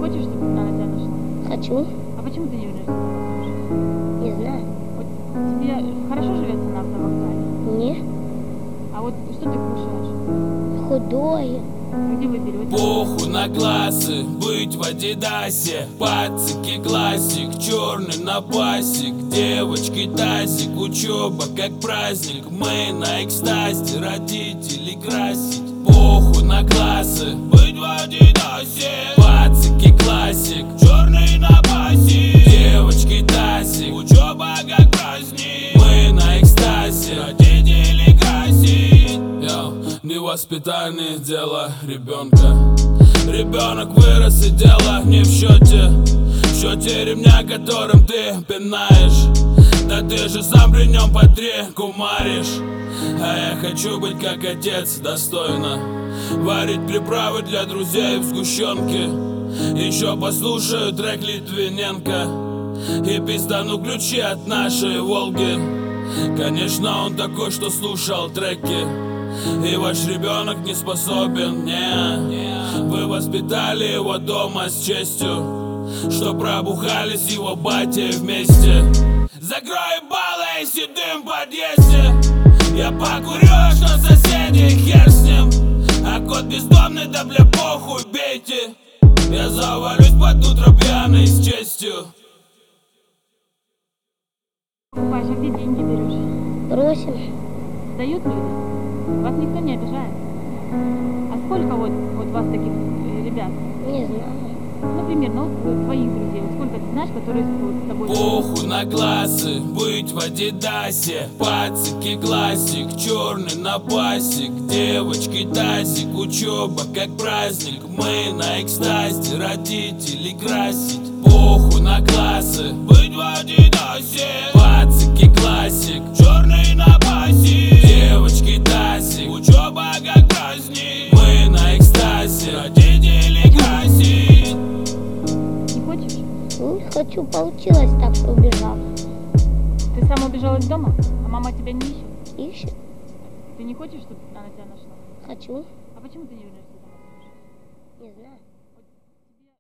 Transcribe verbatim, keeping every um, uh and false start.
хочешь, чтобы она тебя нашла? Хочу. А почему ты не вернешься домой? Не знаю. Вот тебе хорошо живется на автовокзале? Не. А вот что ты кушаешь? Худое. Где вы берете? Похуй на классы, быть в Адидасе. Пацики классик, черный на пасик. Девочки тазик, учеба как праздник. Мы на экстазе, родителей красить. Похуй на классы, быть в Адидасе. Пацики классик, черный на пасик. Девочки тазик, учеба как праздник. Мы на экстазе, родителей красить. Йоу, невоспитание дело ребенка. Ребенок вырос и дело не в счете. В счете ремня, которым ты пинаешь. Да ты же сам при нем по три кумаришь. А я хочу быть как отец, достойно варить приправы для друзей в сгущенке. Еще послушаю трек Литвиненко и пиздану ключи от нашей Волги. Конечно, он такой, что слушал треки. И ваш ребенок не способен, не. Вы воспитали его дома с честью, что пробухались его батей вместе. Закрой баллы и сидим в подъезде. Я покурю, что соседи, хер с ним. А кот бездомный, да бля похуй, бейте. Я завалюсь под утро пьяный с честью. Покупаешь, а где деньги берешь? Просим. Дают люди? Вас никто не обижает? А сколько вот, вот вас таких э, ребят? Не знаю. Ну, примерно, вот твоих друзей, вот сколько ты знаешь, которые вот с тобой... Похуй на классы, быть в Адидасе. Пацики классик, черный на пасик. Девочки тазик, учеба как праздник. Мы на экстазе, родителей красить. Похуй на классы, быть в Адидасе. Пацики классик, черный на пасик. Девочки тазик, учеба как праздник. Мы на экстазе, родителей красить. Не хочешь? Ну, не хочу. Получилось так, что убежал. Ты сама убежала из дома? А мама тебя не ищет? Ищет. Ты не хочешь, чтобы она тебя нашла? Хочу. А почему ты не вернешься домой? Не знаю.